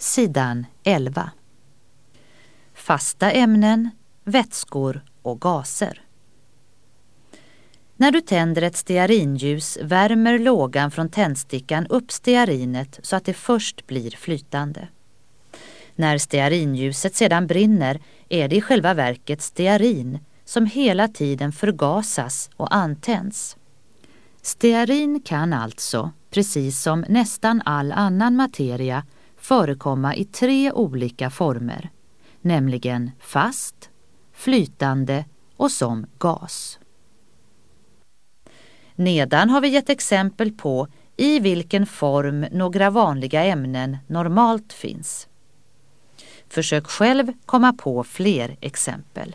sidan 11. Fasta ämnen, vätskor och gaser. När du tänder ett stearinljus värmer lågan från tändstickan upp stearinet så att det först blir flytande. När stearinljuset sedan brinner är det i själva verket stearin som hela tiden förgasas och antänds. Stearin kan alltså, precis som nästan all annan materia, förekomma i 3 olika former, nämligen fast, flytande och som gas. Nedan har vi gett exempel på i vilken form några vanliga ämnen normalt finns. Försök själv komma på fler exempel.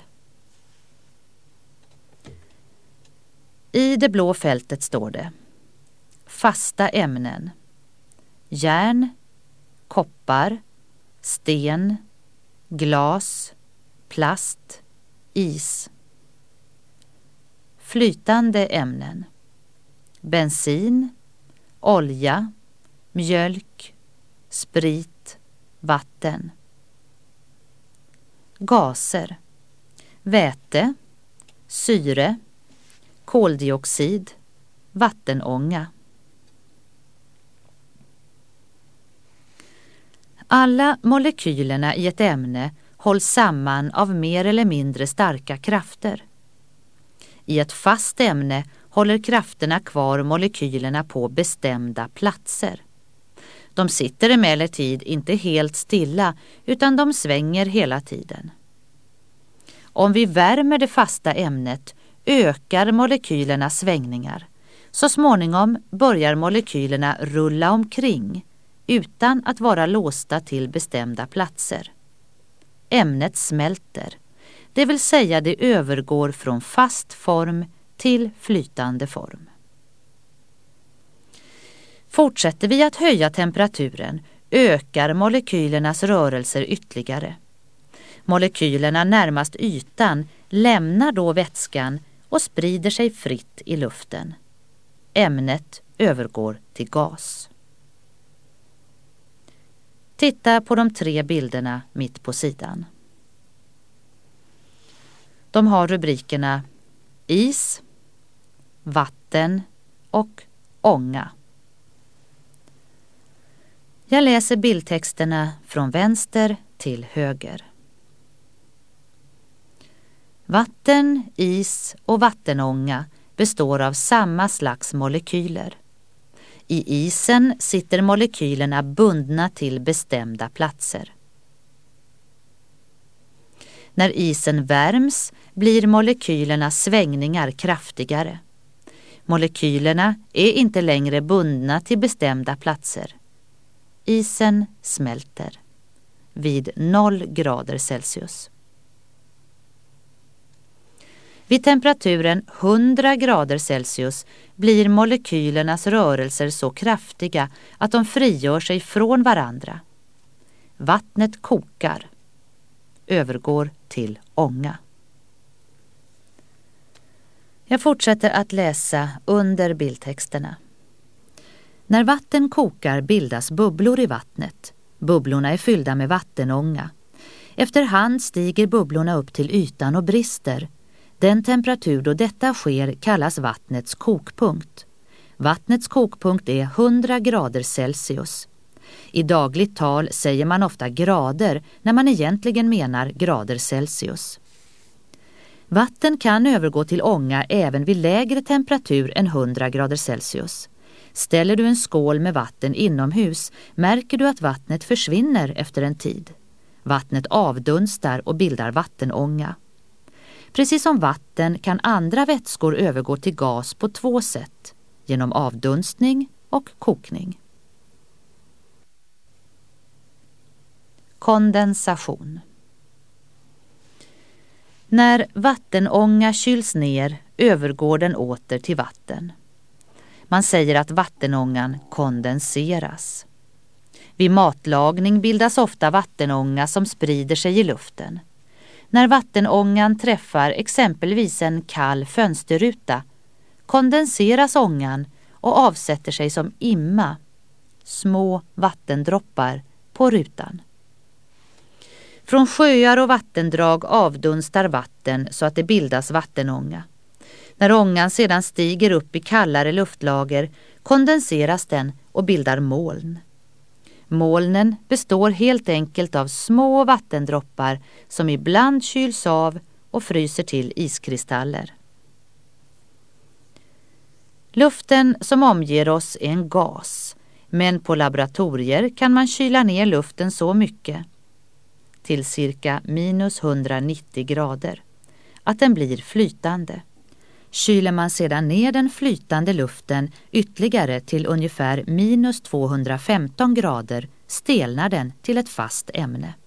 I det blå fältet står det: fasta ämnen: järn, koppar, sten, glas, plast, is. Flytande ämnen: bensin, olja, mjölk, sprit, vatten. Gaser: väte, syre, koldioxid, vattenånga. Alla molekylerna i ett ämne hålls samman av mer eller mindre starka krafter. I ett fast ämne håller krafterna kvar molekylerna på bestämda platser. De sitter emellertid inte helt stilla utan de svänger hela tiden. Om vi värmer det fasta ämnet ökar molekylernas svängningar. Så småningom börjar molekylerna rulla omkring utan att vara låsta till bestämda platser. Ämnet smälter, det vill säga det övergår från fast form till flytande form. Fortsätter vi att höja temperaturen ökar molekylernas rörelser ytterligare. Molekylerna närmast ytan lämnar då vätskan och sprider sig fritt i luften. Ämnet övergår till gas. Titta på de 3 bilderna mitt på sidan. De har rubrikerna is, vatten och ånga. Jag läser bildtexterna från vänster till höger. Vatten, is och vattenånga består av samma slags molekyler. I isen sitter molekylerna bundna till bestämda platser. När isen värms blir molekylernas svängningar kraftigare. Molekylerna är inte längre bundna till bestämda platser. Isen smälter vid 0 grader Celsius. Vid temperaturen 100 grader Celsius blir molekylernas rörelser så kraftiga att de frigör sig från varandra. Vattnet kokar, övergår till ånga. Jag fortsätter att läsa under bildtexterna. När vatten kokar bildas bubblor i vattnet. Bubblorna är fyllda med vattenånga. Efterhand stiger bubblorna upp till ytan och brister. Den temperatur då detta sker kallas vattnets kokpunkt. Vattnets kokpunkt är 100 grader Celsius. I dagligt tal säger man ofta grader när man egentligen menar grader Celsius. Vatten kan övergå till ånga även vid lägre temperatur än 100 grader Celsius. Ställer du en skål med vatten inomhus märker du att vattnet försvinner efter en tid. Vattnet avdunstar och bildar vattenånga. Precis som vatten kan andra vätskor övergå till gas på 2 sätt, genom avdunstning och kokning. Kondensation. När vattenånga kyls ner övergår den åter till vatten. Man säger att vattenångan kondenseras. Vid matlagning bildas ofta vattenånga som sprider sig i luften. När vattenångan träffar exempelvis en kall fönsterruta kondenseras ångan och avsätter sig som imma, små vattendroppar, på rutan. Från sjöar och vattendrag avdunstar vatten så att det bildas vattenånga. När ångan sedan stiger upp i kallare luftlager kondenseras den och bildar moln. Molnen består helt enkelt av små vattendroppar som ibland kyls av och fryser till iskristaller. Luften som omger oss är en gas, men på laboratorier kan man kyla ner luften så mycket, till cirka minus 190 grader, att den blir flytande. Kyler man sedan ner den flytande luften ytterligare till ungefär minus 215 grader stelnar den till ett fast ämne.